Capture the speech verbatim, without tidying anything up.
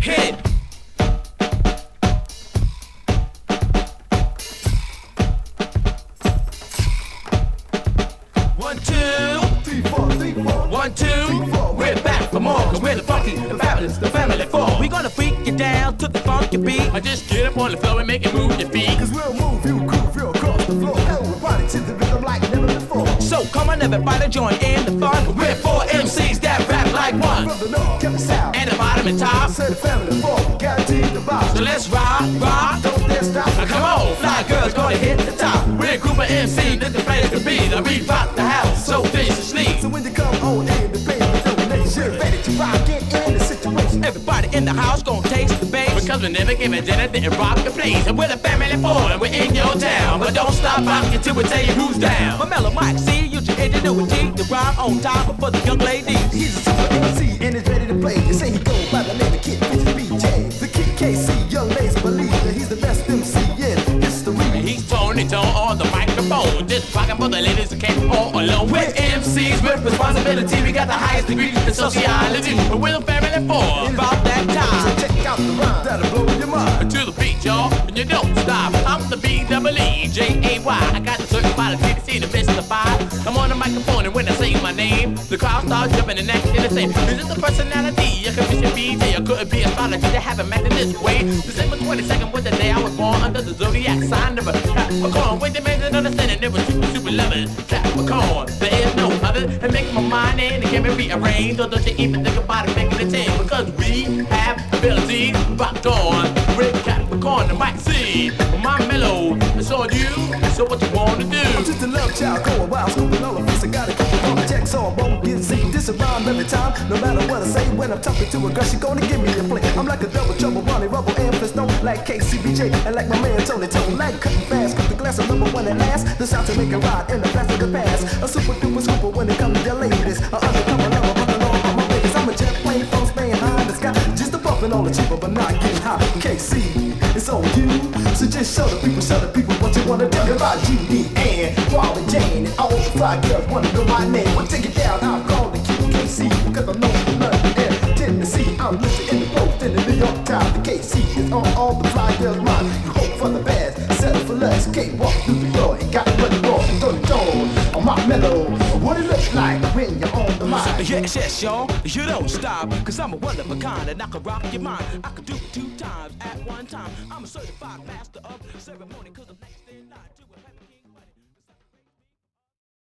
hit. One, two, three, four, three, four. one, two. We're back for more, cause we're the funky, the fabulous, the family four. We gonna freak you down to the funky beat. I just get up on the floor and make it move your feet. Cause we'll move you, groove you across the floor. Everybody to the rhythm like never before. So come on everybody, join in the fun. We're four M Cs that rap like one. From the north, Kevin South, And the bottom and top. said the family four, guaranteed the box. So let's rock, rock. Don't dare stop. Now come on, fly girls gonna hit the top. We're a group of M Cs that the players can be. Now we rock the house, so viciously. So when you come on in, the baby donation, ready to rock it in the situation. Everybody in the house gonna taste the bass. Because we never give a dinner, didn't rock the place. And we're the family four, and we're in your town. But don't stop rocking till we tell you who's down. My mellow Mike, see, use your ingenuity to rhyme on time for the young ladies. He's a super M C and is ready to play. They say he go by the name of Kid Fish B J. The Kid K C, young ladies believe that he's the best M C in history. He's Tony Tone on the microphone, just rocking for the ladies who came all alone. We're M Cs with responsibility, we got the highest degree in sociology. But we're the family four, about that So time. check out the rhyme that'll blow your mind. To the beat, y'all, and you don't stop. I'm the B double E J A Y. I got the certified T C to mystify. I'm on the microphone, and when I say my name, the crowd starts jumping and acting the same. Is it the personality? I could be a B J, I couldn't be astrology to have him acting this way. December twenty-second was the day I was born under the zodiac sign of a Capricorn. With the man that understanding, it was super, super loving. Capricorn, there is no other. And making my mind in, it can be rearranged. Or don't you even think about it, making a change? Because we have ability, rocked on with Capricorn and Mike C. My mellow, it's on you, so what you wanna do? I'm just a love child, going wild, scooping all of this. I gotta keep it on the check so I won't get seen. This a rhyme every time, no matter what I say. When I'm talking to a girl, she gonna give me a play. I'm like a double trouble, Ronnie Rubble and Flintstone, like K C B J, and like my man Tony Tone, like cutting fast, cut the glass of number one and last. The sound to make it ride in the blast of the past. A super duper scooper when it comes to your ladies. A undercover lover, running on my babies. I'm a jet plane from Spain high in the sky, just a bumping on the cheaper, but not getting high. K C, it's on you. So just show the people, show the people what you wanna do about Judy and Wall and Jane and all the fly girls wanna know my name. Well, take it down, I'll call the Q K C because I'm known from London and Tennessee. I'm listed in the Post in the New York Times. The K C is on all the fly girls' mind. You hope for the best, settle for less. Can't walk through the door and got money more. Don't know on my mellow what it looks like when you're on the line. Yes, yes, y'all, you don't stop. Cause I'm a one of a kind and I can rock your mind. I can do it two times at one time. I'm a certified master of ceremony cause I'm